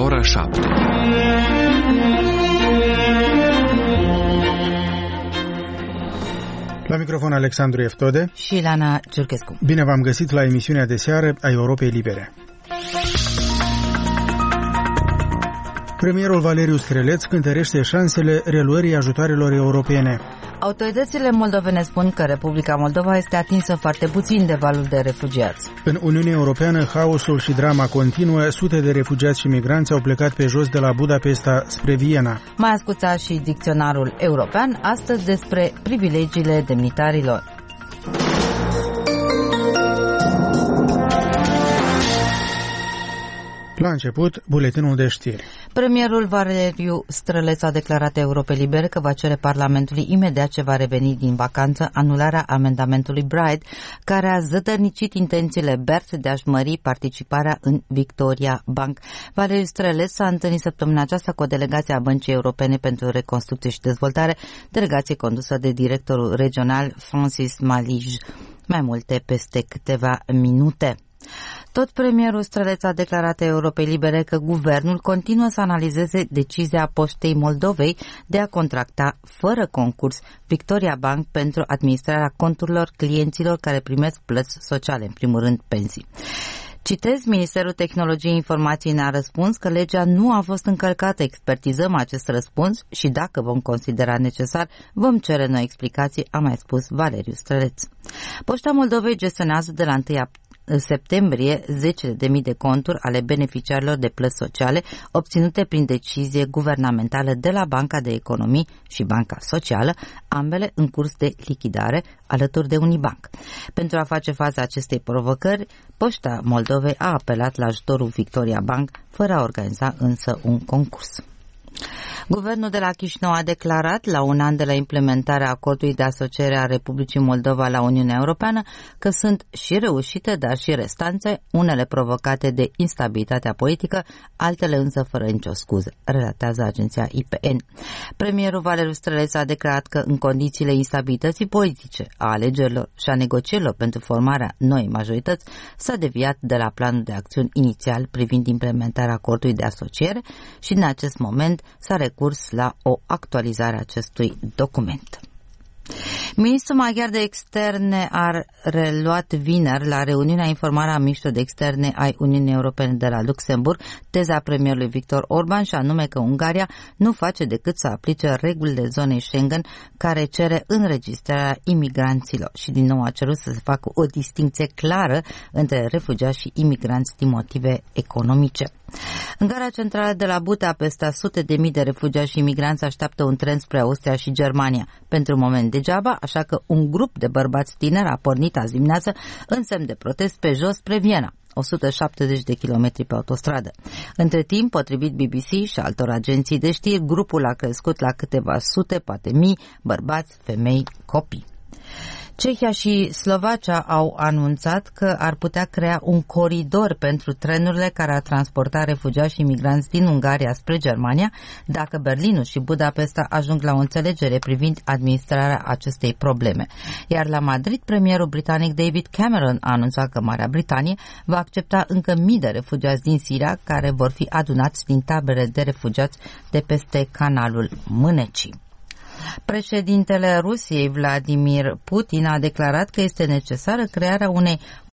ora 7. La microfon Alexandru Eftode și Ilana Ciurchescu. Bine v-am găsit la emisiunea de seară a Europei Libere. Premierul Valeriu Streleț cântărește șansele reluării ajutoarelor europene. Autoritățile moldovene spun că Republica Moldova este atinsă foarte puțin de valul de refugiați. În Uniunea Europeană, haosul și drama continuă. Sute de refugiați și migranți au plecat pe jos de la Budapesta spre Viena. Mai ascultați și dicționarul european, astăzi despre privilegiile demnitarilor. La început, buletinul de știri. Premierul Valeriu Streleț a declarat Europei Libere că va cere Parlamentului imediat ce va reveni din vacanță anularea amendamentului Bright, care a zădărnicit intențiile BERT de a-și mări participarea în Victoria Bank. Valeriu Streleț s-a întâlnit săptămâna aceasta cu o delegație a Băncii Europene pentru Reconstrucție și Dezvoltare, delegație condusă de directorul regional Francis Malij. Mai multe peste câteva minute. Tot premierul Streleț a declarat Europei Libere că guvernul continuă să analizeze decizia Poștei Moldovei de a contracta fără concurs Victoria Bank pentru administrarea conturilor clienților care primesc plăți sociale, în primul rând pensii. Citez, Ministerul Tehnologiei Informației ne-a răspuns că legea nu a fost încălcată. Expertizăm acest răspuns și dacă vom considera necesar, vom cere noi explicații, a mai spus Valeriu Streleț. Poșta Moldovei gestionează de la 1 septembrie 10.000 de conturi ale beneficiarilor de plăți sociale obținute prin decizie guvernamentală de la Banca de Economii și Banca Socială, ambele în curs de lichidare alături de Unibank. Pentru a face față acestei provocări, Poșta Moldovei a apelat la ajutorul Victoria Bank, fără a organiza însă un concurs. Guvernul de la Chișinău a declarat, la un an de la implementarea acordului de asociere a Republicii Moldova la Uniunea Europeană, că sunt și reușite, dar și restanțe, unele provocate de instabilitatea politică, altele însă fără nicio scuză, relatează agenția IPN. Premierul Valeriu Streleț a declarat că în condițiile instabilității politice, a alegerilor și a negocierilor pentru formarea noii majorități, s-a deviat de la planul de acțiuni inițial privind implementarea acordului de asociere și în acest moment s-a recurs la o actualizare a acestui document. Ministrul maghiar de externe a reluat vineri la reuniunea informare a miniștrilor de externe ai Uniunii Europene de la Luxemburg teza premierului Victor Orban, și anume că Ungaria nu face decât să aplice regulile zonei Schengen care cere înregistrarea imigranților și din nou a cerut să se facă o distincție clară între refugiați și imigranți din motive economice. În gara centrală de la Budapesta, sute de mii de refugiați și imigranți așteaptă un tren spre Austria și Germania. Pentru moment degeaba, așa că un grup de bărbați tineri a pornit azi dimineață în semn de protest pe jos spre Viena, 170 de kilometri pe autostradă. Între timp, potrivit BBC și altor agenții de știri, grupul a crescut la câteva sute, poate mii, bărbați, femei, copii. Cehia și Slovacia au anunțat că ar putea crea un coridor pentru trenurile care ar transporta refugiați și imigranți din Ungaria spre Germania, dacă Berlinul și Budapesta ajung la o înțelegere privind administrarea acestei probleme. Iar la Madrid, premierul britanic David Cameron a anunțat că Marea Britanie va accepta încă mii de refugiați din Siria, care vor fi adunați din taberele de refugiați de peste canalul Mânecii. Președintele Rusiei, Vladimir Putin, a declarat că este necesară crearea unei